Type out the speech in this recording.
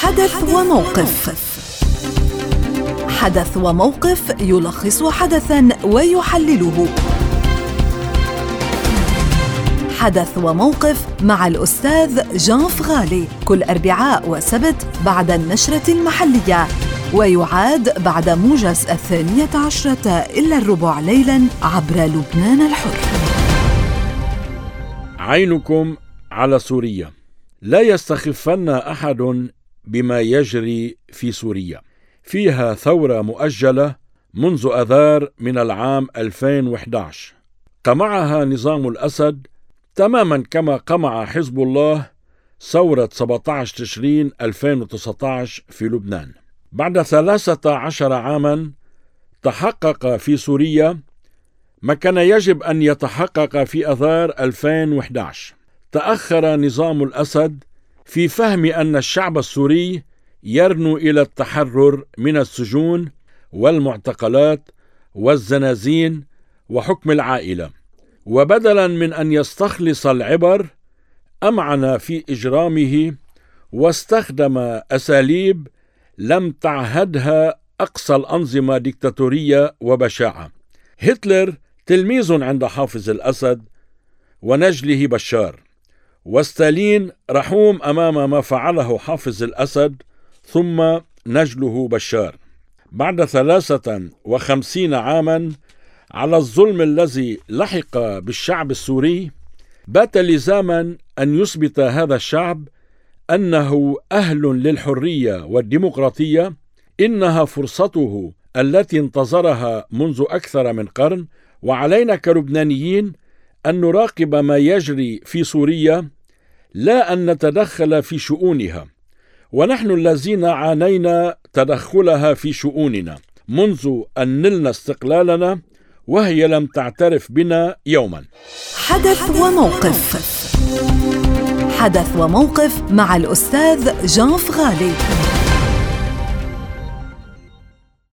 حدث وموقف. حدث وموقف يلخص حدثاً ويحلله. حدث وموقف مع الأستاذ جان فغالي كل أربعاء وسبت بعد النشرة المحلية، ويعاد بعد موجز 12:15 ليلاً عبر لبنان الحر. عينكم على سوريا، لا يستخفن أحد بما يجري في سوريا. فيها ثورة مؤجلة منذ أذار من العام 2011 قمعها نظام الأسد تماما كما قمع حزب الله ثورة 17 تشرين 2019 في لبنان. بعد 13 عاما تحقق في سوريا ما كان يجب أن يتحقق في أذار 2011. تأخر نظام الأسد في فهم أن الشعب السوري يرنو إلى التحرر من السجون والمعتقلات والزنازين وحكم العائلة، وبدلا من أن يستخلص العبر أمعن في إجرامه واستخدم أساليب لم تعهدها أقصى الأنظمة ديكتاتورية وبشاعة. هتلر تلميذ عند حافظ الأسد ونجله بشار، وستالين رحوم أمام ما فعله حافظ الأسد ثم نجله بشار. بعد 53 عاما على الظلم الذي لحق بالشعب السوري، بات لزاما أن يثبت هذا الشعب أنه أهل للحرية والديمقراطية. إنها فرصته التي انتظرها منذ أكثر من قرن، وعلينا كلبنانيين أن نراقب ما يجري في سوريا لا أن نتدخل في شؤونها، ونحن الذين عانينا تدخلها في شؤوننا منذ أن نلنا استقلالنا وهي لم تعترف بنا يوما. حدث وموقف. حدث وموقف مع الأستاذ جان فغالي.